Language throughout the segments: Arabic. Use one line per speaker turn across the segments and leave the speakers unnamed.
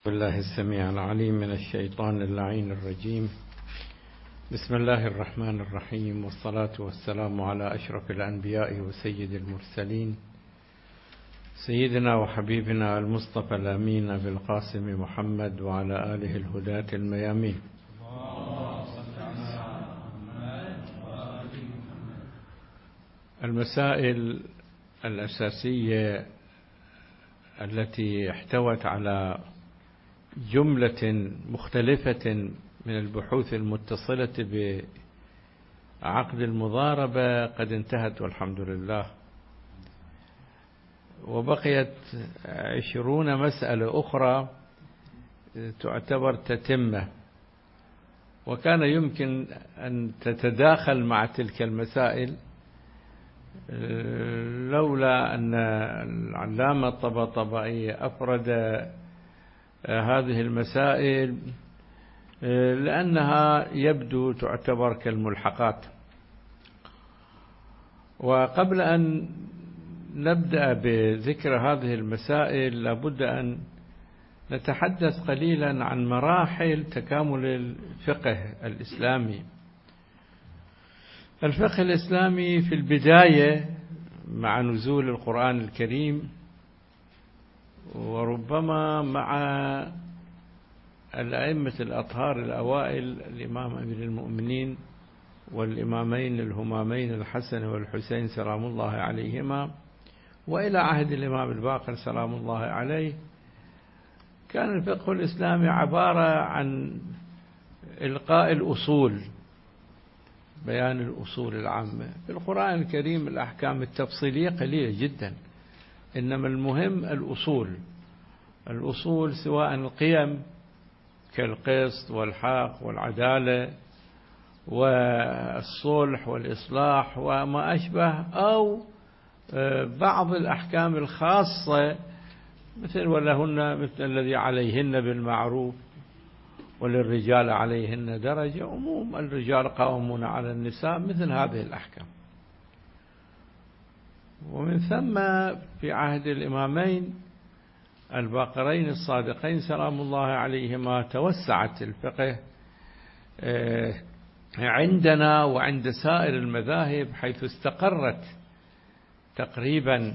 بالله السميع العليم من الشيطان اللعين الرجيم. بسم الله الرحمن الرحيم، والصلاة والسلام على أشرف الأنبياء وسيد المرسلين، سيدنا وحبيبنا المصطفى الأمين أبي القاسم محمد وعلى آله الهداة الميامين. المسائل الأساسية التي احتوت على جملة مختلفة من البحوث المتصلة بعقد المضاربة قد انتهت والحمد لله، وبقيت 20 مسألة أخرى تعتبر تتمة، وكان يمكن أن تتداخل مع تلك المسائل لولا أن العلامة الطباطبائي أفرد هذه المسائل لأنها يبدو تعتبر كالملحقات. وقبل أن نبدأ بذكر هذه المسائل لابد أن نتحدث قليلا عن مراحل تكامل الفقه الإسلامي. الفقه الإسلامي في البداية مع نزول القرآن الكريم، وربما مع الأئمة الأطهار الأوائل الإمام أمير المؤمنين والإمامين الهمامين الحسن والحسين سلام الله عليهما، وإلى عهد الإمام الباقر سلام الله عليه، كان الفقه الإسلامي عبارة عن إلقاء الأصول، بيان الأصول العامة. في القرآن الكريم الأحكام التفصيلية قليلة جدا، إنما المهم الأصول سواء القيم كالقسط والحق والعدالة والصلح والإصلاح وما أشبه، أو بعض الأحكام الخاصة مثل ولهن مثل الذي عليهن بالمعروف وللرجال عليهن درجة، عموم الرجال قوامون على النساء، مثل هذه الأحكام. ومن ثم في عهد الإمامين الباقرين الصادقين سلام الله عليهما توسعت الفقه عندنا وعند سائر المذاهب، حيث استقرت تقريبا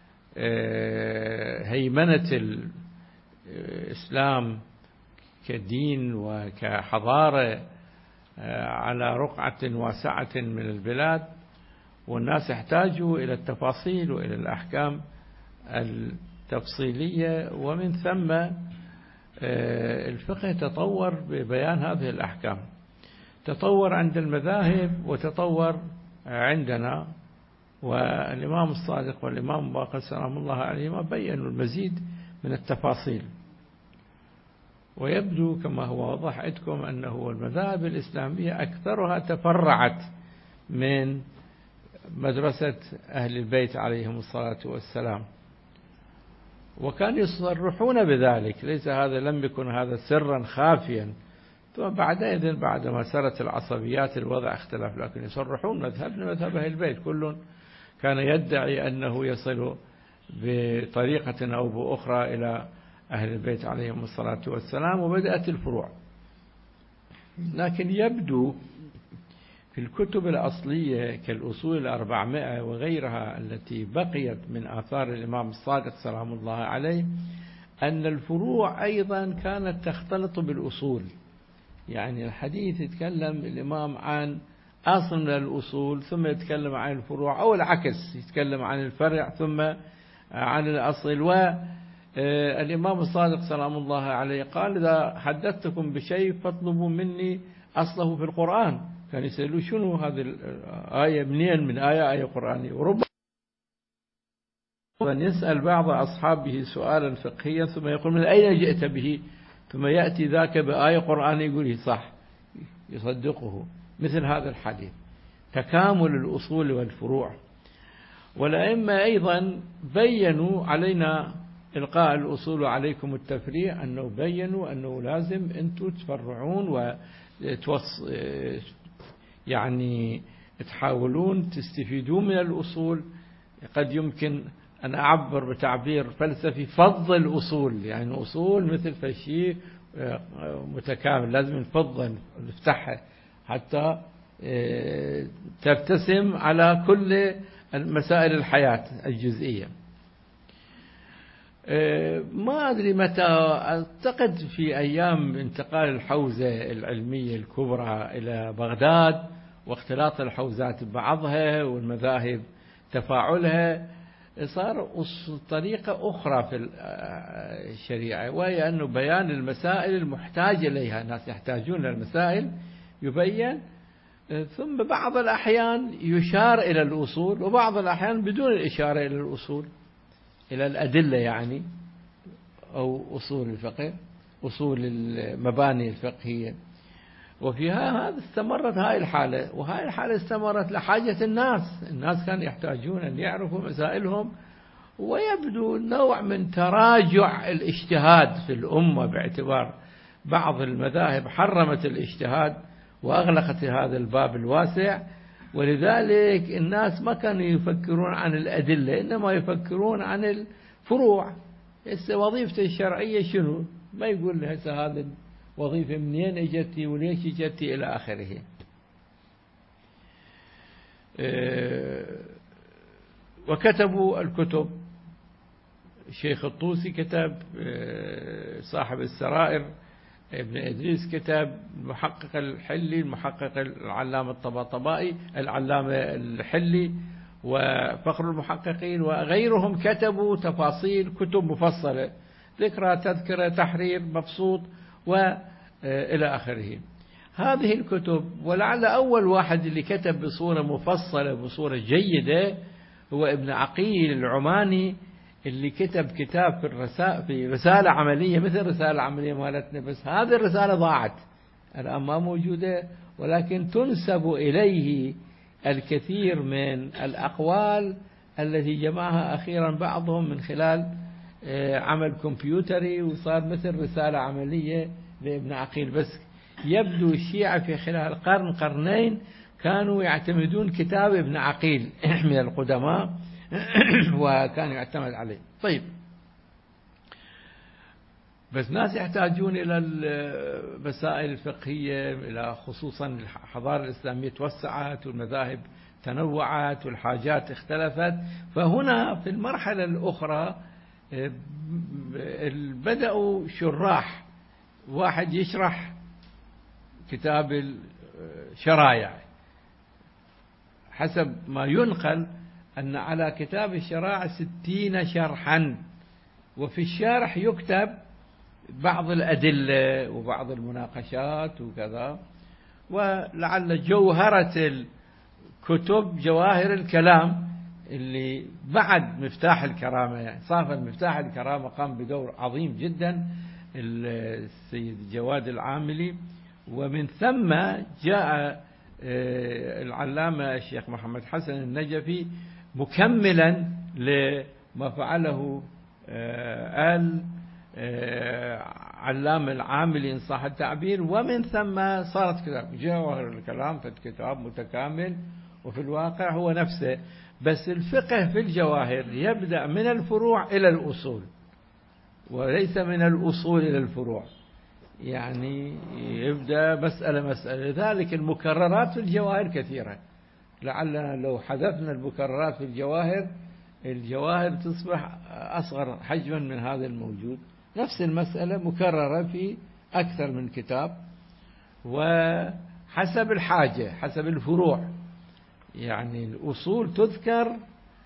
هيمنة الإسلام كدين وكحضارة على رقعة واسعة من البلاد، والناس يحتاجوا إلى التفاصيل وإلى الأحكام التفصيلية. ومن ثم الفقه تطور ببيان هذه الأحكام، تطور عند المذاهب وتطور عندنا، والإمام الصادق والإمام باقر سلام الله عليهما بيّنوا المزيد من التفاصيل. ويبدو كما هو واضح عندكم أنه المذاهب الإسلامية أكثرها تفرعت من مدرسة أهل البيت عليهم الصلاة والسلام، وكانوا يصرحون بذلك، ليس هذا لم يكن هذا سرا خافيا. ثم بعدئذ بعدما سرت العصبيات الوضع اختلف، لكن يصرحون مذهبنا مذهب أهل البيت، كل كان يدعي أنه يصل بطريقة أو بأخرى إلى أهل البيت عليهم الصلاة والسلام، وبدأت الفروع. لكن يبدو في الكتب الأصلية كالأصول 400 وغيرها التي بقيت من آثار الإمام الصادق سلام الله عليه، أن الفروع أيضا كانت تختلط بالأصول. يعني الحديث يتكلم الإمام عن أصل من الأصول ثم يتكلم عن الفروع، أو العكس، يتكلم عن الفرع ثم عن الأصل. والإمام الصادق سلام الله عليه قال: إذا حدثتكم بشيء فاطلبوا مني أصله في القرآن. كان يسألوا شنو هذه الآية، منين من آية قرآنية. وربما يسأل بعض أصحابه سؤالا فقهيا ثم يقول: من أين جئت به؟ ثم يأتي ذاك بآية قرآنية يقول صح، يصدقه. مثل هذا الحديث تكامل الأصول والفروع. والأئمة أيضا بيّنوا علينا إلقاء الأصول وعليكم التفريع، أنه بيّنوا أنه لازم أنتم تفرعون يعني تحاولون تستفيدون من الأصول. قد يمكن أنا أعبر بتعبير فلسفي فض الأصول، يعني أصول مثل فشي متكامل لازم نفضل نفتحها حتى ترتسم على كل مسائل الحياة الجزئية. ما أدري متى، أعتقد في أيام انتقال الحوزة العلمية الكبرى إلى بغداد واختلاط الحوزات ببعضها والمذاهب تفاعلها، صار طريقة أخرى في الشريعة، وهي أنه بيان المسائل المحتاج إليها. الناس يحتاجون المسائل يبين، ثم بعض الأحيان يشار إلى الأصول، وبعض الأحيان بدون الإشارة إلى الأصول، إلى الأدلة يعني، أو أصول الفقه، أصول المباني الفقهية. وفيها هذا استمرت هاي الحالة، وهاي الحالة استمرت لحاجة الناس كانوا يحتاجون أن يعرفوا مسائلهم. ويبدو نوع من تراجع الاجتهاد في الأمة، باعتبار بعض المذاهب حرمت الاجتهاد وأغلقت هذا الباب الواسع، ولذلك الناس ما كانوا يفكرون عن الأدلة، إنما يفكرون عن الفروع. هسه وظيفتي الشرعية شنو؟ ما يقول لي هسه هذا وظيفة منين اجتي وليش اجتي إلى آخره. وكتبوا الكتب. الشيخ الطوسي كتب، صاحب السرائر ابن إدريس كتب، المحقق الحلي، المحقق العلامة الطباطبائي، العلامة الحلي، وفخر المحققين وغيرهم كتبوا تفاصيل، كتب مفصلة، ذكرى، تذكرة، تحرير، مبسوط، وإلى آخره. هذه الكتب، ولعل أول واحد اللي كتب بصورة مفصلة بصورة جيدة هو ابن عقيل العماني، اللي كتب كتاب في رسالة عملية مثل رسالة عملية مالتنا، بس هذه الرسالة ضاعت الآن ما موجودة، ولكن تنسب إليه الكثير من الأقوال التي جمعها أخيرا بعضهم من خلال عمل كمبيوتري، وصار مثل رسالة عملية لابن عقيل. بس يبدو الشيعة في خلال قرنين كانوا يعتمدون كتاب ابن عقيل من القدماء وكان يعتمد عليه. طيب، بس ناس يحتاجون إلى المسائل الفقهية، إلى خصوصا الحضارة الإسلامية توسعت والمذاهب تنوعت والحاجات اختلفت. فهنا في المرحلة الأخرى بدأوا شراح، واحد يشرح كتاب الشرايع، حسب ما ينقل أن على كتاب الشرائع 60 شرحا، وفي الشرح يكتب بعض الأدلة وبعض المناقشات وكذا. ولعل جوهرة الكتب جواهر الكلام اللي بعد مفتاح الكرامة، يعني صافا مفتاح الكرامة قام بدور عظيم جدا السيد جواد العاملي، ومن ثم جاء العلامة الشيخ محمد حسن النجفي مكملا لما فعله علامة العاملي إن صح التعبير. ومن ثم صارت كتاب جوهر الكلام، كتاب متكامل، وفي الواقع هو نفسه، بس الفقه في الجواهر يبدأ من الفروع إلى الأصول، وليس من الأصول إلى الفروع، يعني يبدأ مسألة. لذلك المكررات في الجواهر كثيرة، لعلنا لو حذفنا المكررات في الجواهر تصبح أصغر حجما من هذا الموجود. نفس المسألة مكررة في أكثر من كتاب، وحسب الحاجة حسب الفروع، يعني الأصول تذكر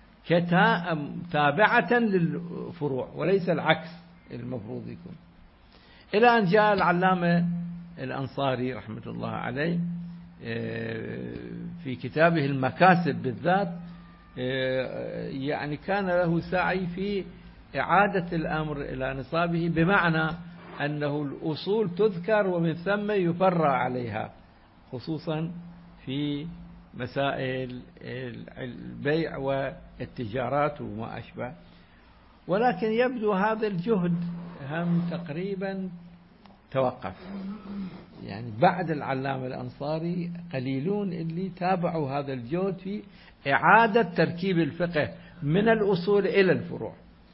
تابعة للفروع وليس العكس المفروض يكون. إلى أن جاء العلامة الأنصاري رحمة الله عليه في كتابه المكاسب بالذات، يعني كان له سعي في إعادة الأمر إلى نصابه، بمعنى أنه الأصول تذكر ومن ثم يفرع عليها، خصوصا في مسائل البيع والتجارات وما أشبه. ولكن يبدو هذا الجهد هم تقريبا توقف، يعني بعد العلامة الأنصاري قليلون اللي تابعوا هذا الجهد في إعادة تركيب الفقه من الأصول إلى الفروع.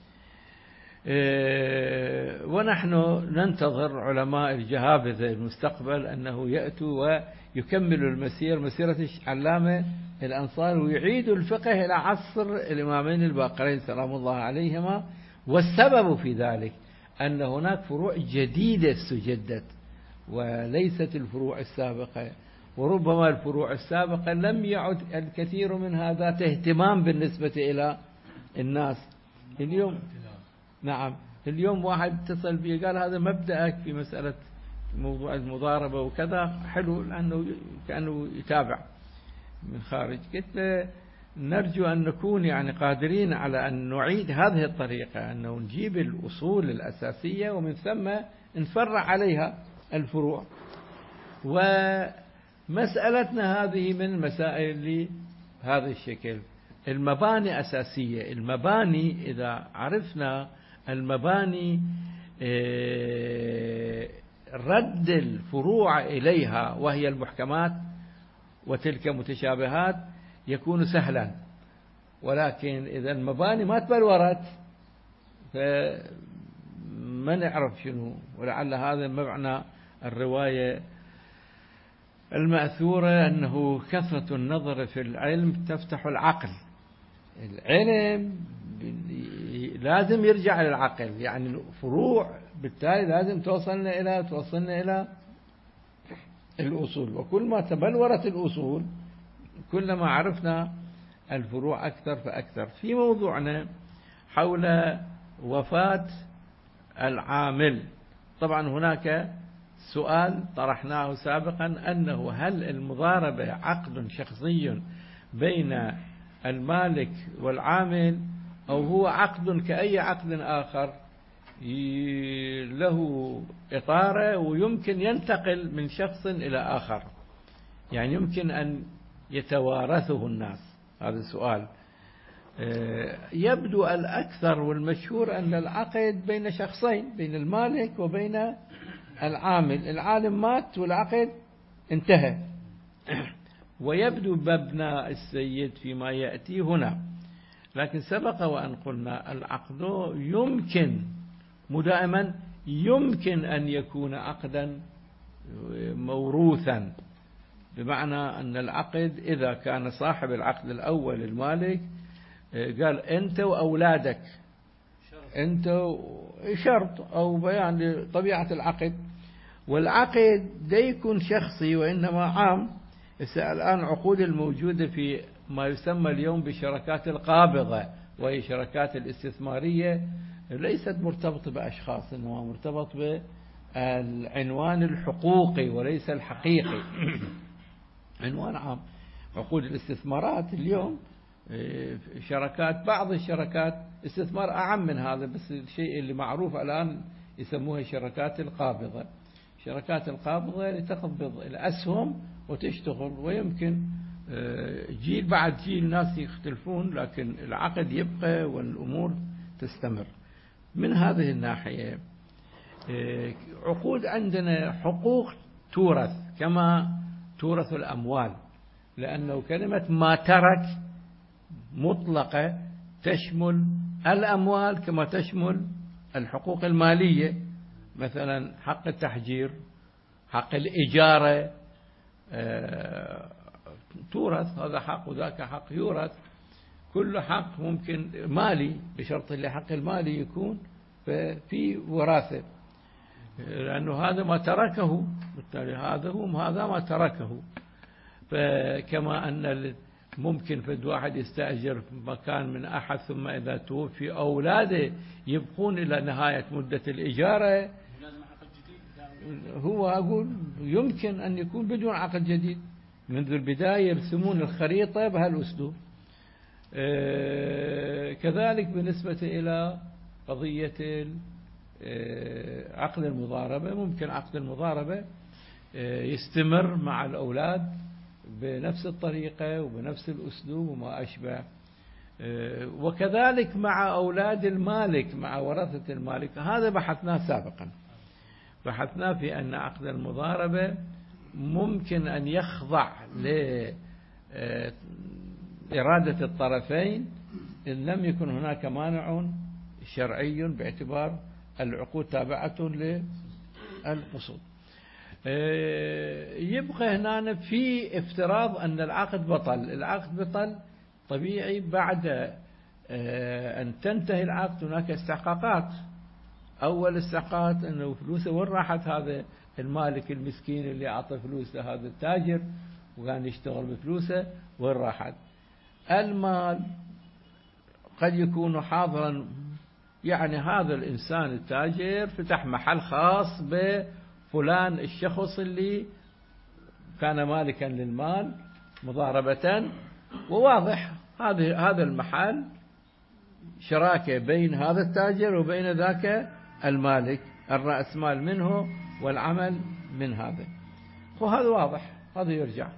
ونحن ننتظر علماء الجهابذة المستقبل أنه يأتوا ويكملوا مسيرة العلامة الأنصاري ويعيدوا الفقه إلى عصر الإمامين الباقرين سلام الله عليهما. والسبب في ذلك أن هناك فروع جديدة استجدت وليست الفروع السابقة، وربما الفروع السابقة لم يعد الكثير منها ذات اهتمام بالنسبة إلى الناس. اليوم نعم، اليوم واحد اتصل بي قال هذا مبدأك في مسألة موضوع المضاربة وكذا حلو، لأنه كأنه يتابع من خارج. قلت له نرجو أن نكون يعني قادرين على أن نعيد هذه الطريقة، أنه نجيب الأصول الأساسية ومن ثم نفرع عليها الفروع. ومسألتنا هذه من المسائل اللي بهذا الشكل. المباني أساسية، المباني إذا عرفنا المباني رد الفروع إليها وهي المحكمات وتلك متشابهات يكون سهلا، ولكن إذا المباني ما تبلورت فما نعرف شنو. ولعل هذا معنى الرواية المأثورة أنه كثرة النظر في العلم تفتح العقل. العلم لازم يرجع للعقل، يعني الفروع بالتالي لازم توصلنا إلى الأصول. وكل ما تبلورت الأصول كلما عرفنا الفروع أكثر فأكثر. في موضوعنا حول وفاة العامل، طبعا هناك سؤال طرحناه سابقا أنه هل المضاربة عقد شخصي بين المالك والعامل أو هو عقد كأي عقد آخر له إطاره ويمكن ينتقل من شخص إلى آخر، يعني يمكن أن يتوارثه الناس. هذا السؤال يبدو الأكثر والمشهور أن العقد بين شخصين، بين المالك وبين العامل. العالم مات والعقد انتهى. ويبدو مبنى السيد فيما يأتي هنا، لكن سبق وأن قلنا العقد يمكن دائما يمكن أن يكون عقدا موروثا، بمعنى أن العقد إذا كان صاحب العقد الأول المالك قال أنت وأولادك، أنت شرط أو بيان لطبيعة العقد، والعقد لا يكون شخصي وإنما عام. الآن عقود الموجودة في ما يسمى اليوم بالشركات القابضة وهي شركات الاستثمارية ليست مرتبطة بأشخاص، إنما مرتبط بالعنوان الحقوقي وليس الحقيقي. عنوان عام. عقود الاستثمارات اليوم شركات، بعض الشركات استثمار أعم من هذا، بس الشيء اللي معروف الآن يسموها شركات القابضة. شركات القابضة لتقبض الأسهم وتشتغل، ويمكن جيل بعد جيل ناس يختلفون لكن العقد يبقى والأمور تستمر. من هذه الناحية عقود عندنا حقوق تورث كما تورث الأموال، لأنه كلمة ما ترك مطلقة تشمل الأموال كما تشمل الحقوق المالية، مثلا حق التحجير، حق الإجارة تورث، هذا حق وذاك حق يورث. كل حق ممكن مالي بشرط اللي حق المالي يكون في وراثة، لأنه هذا ما تركه، بالتالي هذا ما تركه. فكما أن ممكن فد واحد يستأجر مكان من أحد ثم إذا توفي أولاده يبقون إلى نهاية مدة الإجارة، هو أقول يمكن أن يكون بدون عقد جديد. منذ البداية يرسمون الخريطة بهالأسلوب. كذلك بالنسبة إلى قضية عقد المضاربة، ممكن عقد المضاربة يستمر مع الأولاد بنفس الطريقة وبنفس الأسلوب وما أشبه، وكذلك مع أولاد المالك، مع ورثة المالك. هذا بحثناه سابقا، بحثنا في أن عقد المضاربة ممكن أن يخضع لإرادة الطرفين إن لم يكن هناك مانع شرعي باعتبار العقود تابعة للقصود. يبقى هنا في افتراض أن العقد بطل. العقد بطل طبيعي بعد أن تنتهي العقد هناك استحقاقات. أول استحقاقات أنه فلوسه وين راحت، هذا المالك المسكين اللي أعطى فلوس لهذا التاجر وكان يشتغل بفلوسه وين راحت. المال قد يكون حاضرا، يعني هذا الإنسان التاجر فتح محل خاص بفلان الشخص اللي كان مالكا للمال مضاربة، وواضح هذا المحل شراكة بين هذا التاجر وبين ذاك المالك، الرأس مال منه والعمل من هذا، وهذا واضح، هذا يرجع.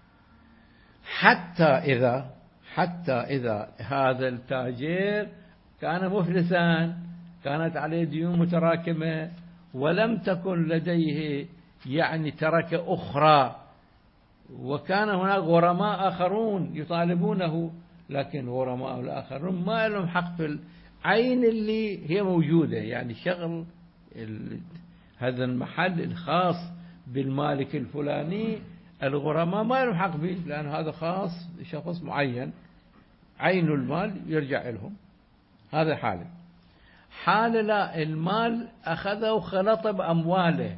حتى إذا هذا التاجر كان مفلسا، كانت عليه ديون متراكمة ولم تكن لديه يعني ترك أخرى، وكان هناك غرماء آخرون يطالبونه، لكن غرماء الآخرون ما لهم حق في العين اللي هي موجودة، يعني شغل هذا المحل الخاص بالمالك الفلاني، الغرماء ما لهم حق به، لأن هذا خاص شخص معين، عين المال يرجع لهم. هذا حال لا، المال أخذه وخلط بأمواله.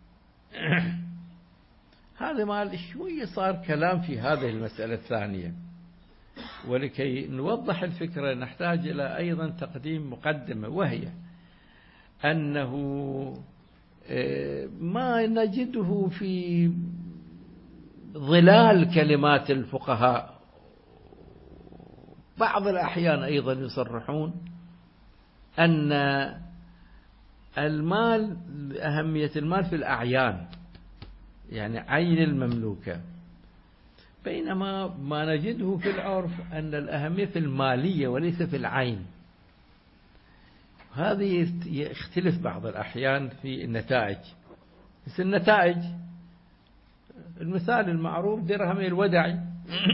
هذا مال شوية صار كلام في هذه المسألة الثانية، ولكي نوضح الفكرة نحتاج إلى أيضا تقديم مقدمة، وهي أنه ما نجده في ظلال كلمات الفقهاء بعض الأحيان أيضا يصرحون أن المال، أهمية المال في الأعيان، يعني عين المملوكة، بينما ما نجده في العرف أن الأهمية في المالية وليس في العين. هذه يختلف بعض الأحيان في النتائج. بس النتائج، المثال المعروف درهم الودعي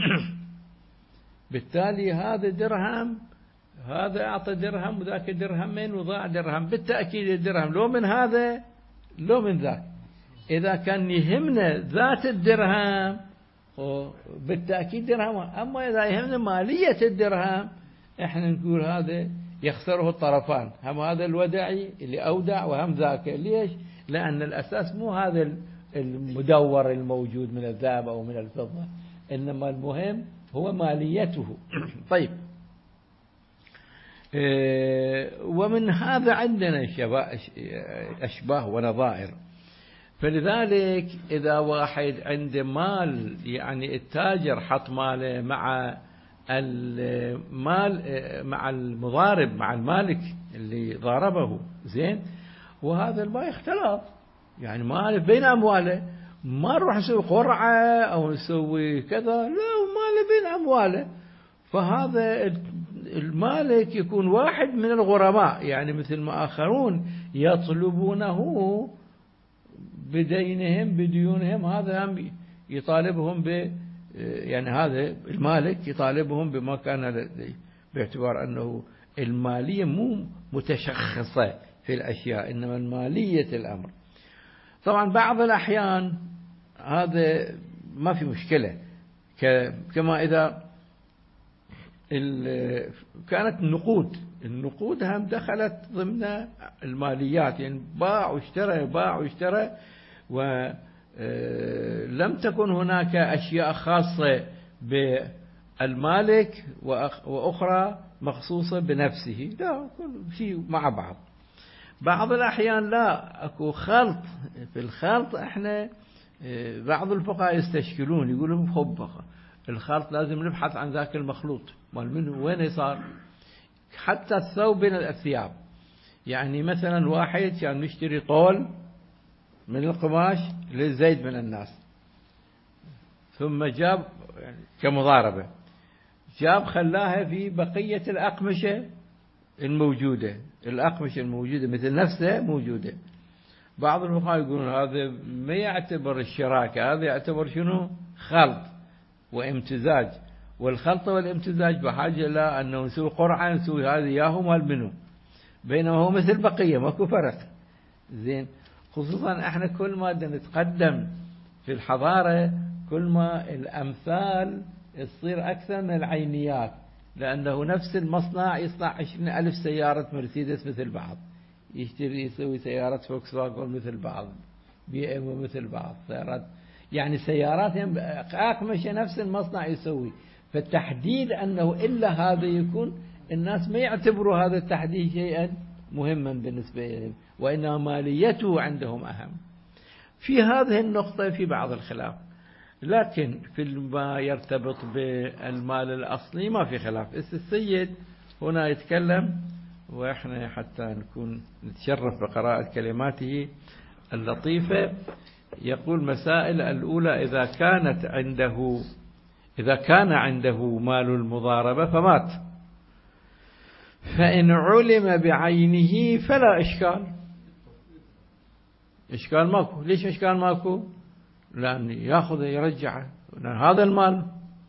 بالتالي هذا درهم، هذا أعطى درهم وذاك درهمين وضاع درهم، بالتأكيد الدرهم لو من هذا لو من ذاك. إذا كان يهمنا ذات الدرهم بالتأكيد درهم، أما إذا يهمنا مالية الدرهم إحنا نقول هذا يخسره الطرفان، هم هذا الودعي اللي أودع وهم ذاك. ليش؟ لأن الأساس مو هذا المدور الموجود من الذهب أو من الفضة، إنما المهم هو ماليته. طيب، ومن هذا عندنا أشباه ونظائر. فلذلك إذا واحد عنده مال، يعني التاجر حط ماله مع المال مع المضارب، مع المالك اللي ضاربه، زين، وهذا المال اختلط، يعني مال بين أمواله، ما نروح نسوي قرعة أو نسوي كذا، لا، ماله بين أمواله. فهذا المالك يكون واحد من الغرماء، يعني مثل ما آخرون يطلبونه بديونهم، هذا هم يطالبهم يعني هذا المالك يطالبهم بما كان لديه، باعتبار أنه المالية مو متشخصة في الأشياء، إنما المالية الأمر. طبعا بعض الأحيان هذا ما في مشكلة، كما إذا كانت النقود هم دخلت ضمن الماليات، يعني باع واشترى ولم تكن هناك أشياء خاصة بالمالك وأخرى مخصوصة بنفسه، لا، كل شيء مع بعض. بعض الأحيان لا، أكو خلط. في الخلط احنا بعض الفقهاء يستشكلون، يقولون خب الخلط لازم نبحث عن ذاك المخلوط مال منه وين صار. حتى الثوب بين الثياب، يعني مثلا واحد كان مشتري طول من القماش للزيد من الناس، ثم جاب يعني كمضاربة، جاب خلاها في بقية الأقمشة الموجودة مثل نفسها موجودة. بعض الفقهاء يقولون هذا ما يعتبر الشراكة، هذا يعتبر شنو؟ خلط وامتزاج، والخلط والامتزاج بحاجة إلى أنه نسوي قرعة، نسوي هذه ياهو مال منه، بينما هو مثل بقية ماكو فرق. زين، خصوصا احنا كل ما نتقدم في الحضارة كل ما الأمثال تصير أكثر من العينيات، لأنه نفس المصنع يصنع 20,000 سيارة مرسيدس مثل بعض، يسوي سيارة فوكس واجن مثل بعض، بي ام مثل بعض، سيارات يعني سيارات أقمشة نفس المصنع يسوي. فالتحديد أنه إلا هذا يكون الناس ما يعتبروا هذا التحديد شيئا مهما بالنسبة إليهم، وإنما ماليته عندهم أهم. في هذه النقطة في بعض الخلاف، لكن في ما يرتبط بالمال الأصلي ما في خلاف. السيد هنا يتكلم، وإحنا حتى نكون نتشرف بقراءة كلماته اللطيفة، يقول: مسائل الأولى: إذا كان عنده مال المضاربة فمات، فإن علم بعينه فلا إشكال. إشكال ماكو. ليش إشكال ماكو؟ لأن يأخذ يرجعه، هذا المال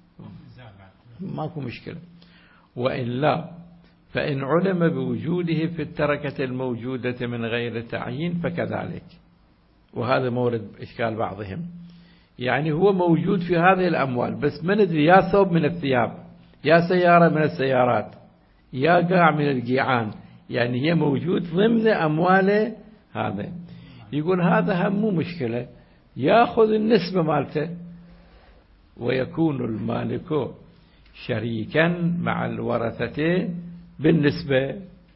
ماكو مشكلة. وإلا فإن علم بوجوده في التركة الموجودة من غير تعيين فكذلك. وهذا مورد إشكال بعضهم، يعني هو موجود في هذه الأموال بس ما ندري، يا ثوب من الثياب، يا سيارة من السيارات، يا قاع من القيعان، يعني هي موجود ضمن أمواله. هذا يقول هذا هم مو مشكلة، يأخذ النسبة مالته، ويكون المالك شريكا مع الورثة بالنسبة.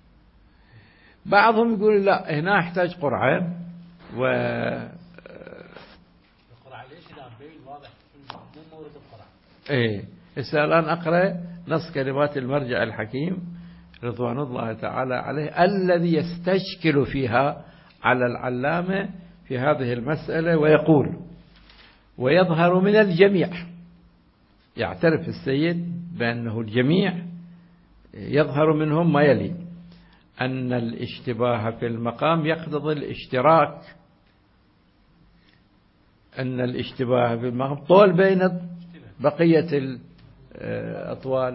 بعضهم يقول لا، هنا يحتاج قرعة. القرعة
ليش لا بين واضح مو مورد القرعة.
هسه الآن أقرأ نص كلمات المرجع الحكيم رضوان الله تعالى عليه الذي يستشكل فيها على العلامة في هذه المسألة، ويقول: ويظهر من الجميع، يعترف السيد بأنه الجميع يظهر منهم ما يلي: أن الاشتباه في المقام يقتضي الاشتراك. أن الاشتباه في المقام طول بين بقية الأطوال،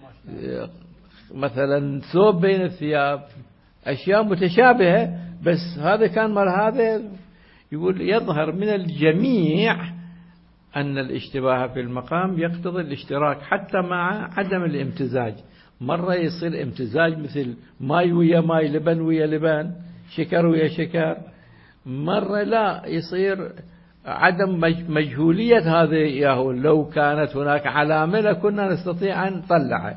مثلا ثوب بين الثياب، أشياء متشابهة، بس هذا كان مال هذا. يقول يظهر من الجميع أن الاشتباه في المقام يقتضي الاشتراك حتى مع عدم الامتزاج. مرة يصير امتزاج مثل ماي ويا ماي، لبن ويا لبن، شكر ويا شكر. مرة لا، يصير عدم مجهولية هذا إياه، لو كانت هناك علامة لكنا نستطيع أن نطلعه،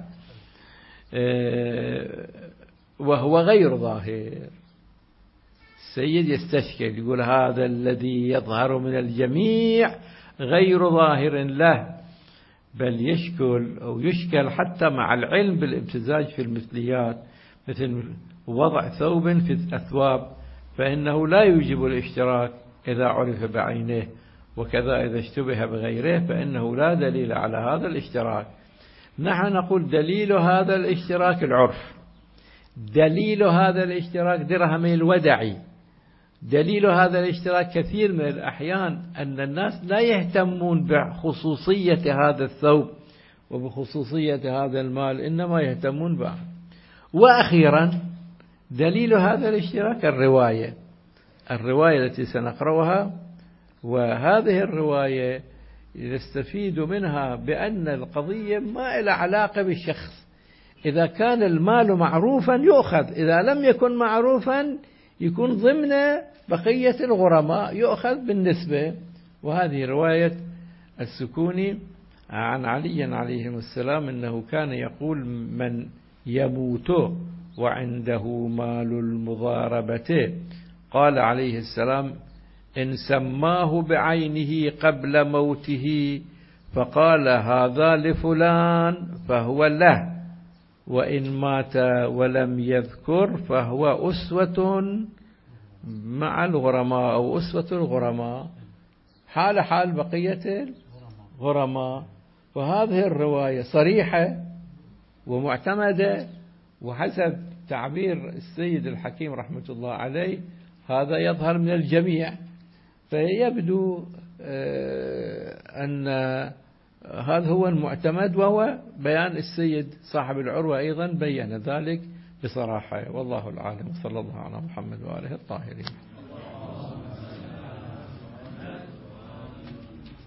وهو غير ظاهر. السيد يستشكل، يقول هذا الذي يظهر من الجميع غير ظاهر له، بل يشكل أو يشكل حتى مع العلم بالامتزاج في المثليات، مثل وضع ثوب في الأثواب، فإنه لا يوجب الاشتراك إذا عرف بعينه، وكذا إذا اشتبه بغيره فإنه لا دليل على هذا الاشتراك. نحن نقول دليل هذا الاشتراك العرف، دليل هذا الاشتراك درهم الودعي، دليل هذا الاشتراك كثير من الأحيان أن الناس لا يهتمون بخصوصية هذا الثوب وبخصوصية هذا المال، إنما يهتمون به. وأخيرا دليل هذا الاشتراك الرواية التي سنقرأها، وهذه الرواية نستفيد منها بأن القضية ما لها علاقة بالشخص. إذا كان المال معروفا يؤخذ، إذا لم يكن معروفا يكون ضمن بقية الغرماء يؤخذ بالنسبة. وهذه رواية السكوني عن علي عليه السلام أنه كان يقول: من يموت وعنده مال المضاربة، قال عليه السلام: إن سماه بعينه قبل موته فقال هذا لفلان فهو له، وإن مات ولم يذكر فهو أسوة مع الغرماء أو أسوة الغرماء، حال بقية الغرماء. وهذه الرواية صريحة ومعتمدة، وحسب تعبير السيد الحكيم رحمة الله عليه هذا يظهر من الجميع. فيبدو أن هذا هو المعتمد، وهو بيان السيد صاحب العروة أيضا بيّن ذلك بصراحة، والله العالم. صلى الله على محمد وآله الطاهرين.